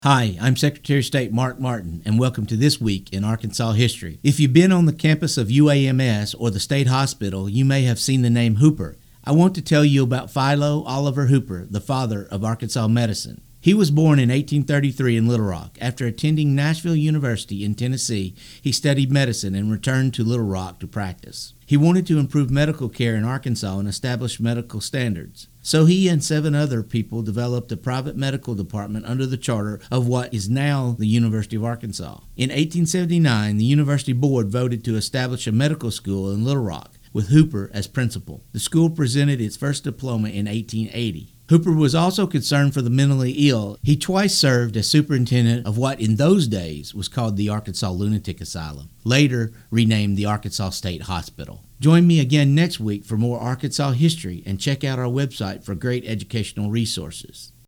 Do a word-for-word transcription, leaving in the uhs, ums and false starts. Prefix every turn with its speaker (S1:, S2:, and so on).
S1: Hi, I'm Secretary of State Mark Martin, and welcome to This Week in Arkansas History. If you've been on the campus of U A M S or the state hospital, you may have seen the name Hooper. I want to tell you about Philo Oliver Hooper, the father of Arkansas medicine. He was born in eighteen thirty-three in Little Rock. After attending Nashville University in Tennessee, he studied medicine and returned to Little Rock to practice. He wanted to improve medical care in Arkansas and establish medical standards. So he and seven other people developed a private medical department under the charter of what is now the University of Arkansas. In eighteen seventy-nine, the University Board voted to establish a medical school in Little Rock, with Hooper as principal. The school presented its first diploma in eighteen eighty. Hooper was also concerned for the mentally ill. He twice served as superintendent of what in those days was called the Arkansas Lunatic Asylum, later renamed the Arkansas State Hospital. Join me again next week for more Arkansas history and check out our website for great educational resources.